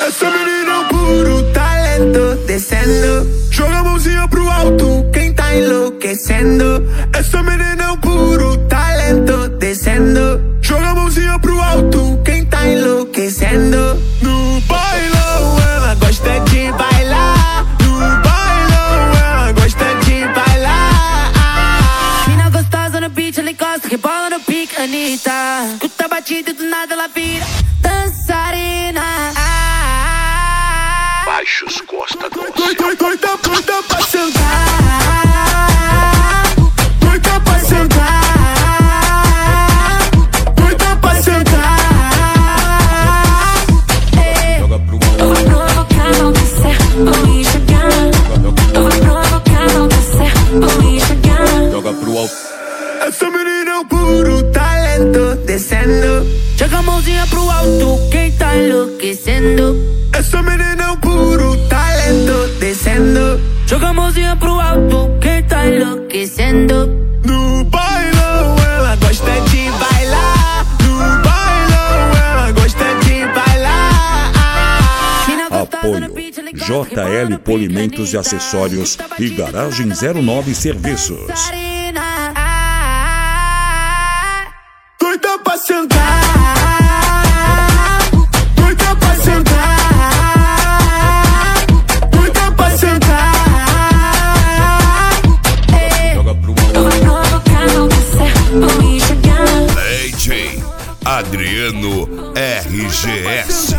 Essa menina é um puro talento, descendo. Joga a mãozinha pro alto, quem tá enlouquecendo. Essa menina é um puro talento, descendo. Joga a mãozinha pro alto, quem tá enlouquecendo. No bailão ela gosta de bailar. No bailão ela gosta de bailar. Mina gostosa no beat, ela encosta, rebola no pique, Anitta. Escuta a batida e do nada ela vira dançarina. Baixos Costa Doce. Doida pra sentar. Doida pra sentar. Doida pra sentar. Joga pro alto. Eu vou provocar, não descer, vou enxergar. Eu vou provocar, não descer, vou enxergar. Joga pro alto. Essa menina é um puro talento, descendo. Joga a mãozinha pro alto, quem tá enlouquecendo. Essa menina é um puro talento, descendo. Joga a mãozinha pro alto, quem tá enlouquecendo. No bailão ela gosta de bailar. No bailão ela gosta de bailar. Apoio JL Polimentos e Acessórios e Garagem 09 Serviços. Doida pra sentar. Doida pra sentar. Doida pra sentar. Joga pro alto. Eu vou provocar, não descer, vou enxergar. DJ Adriano RGS.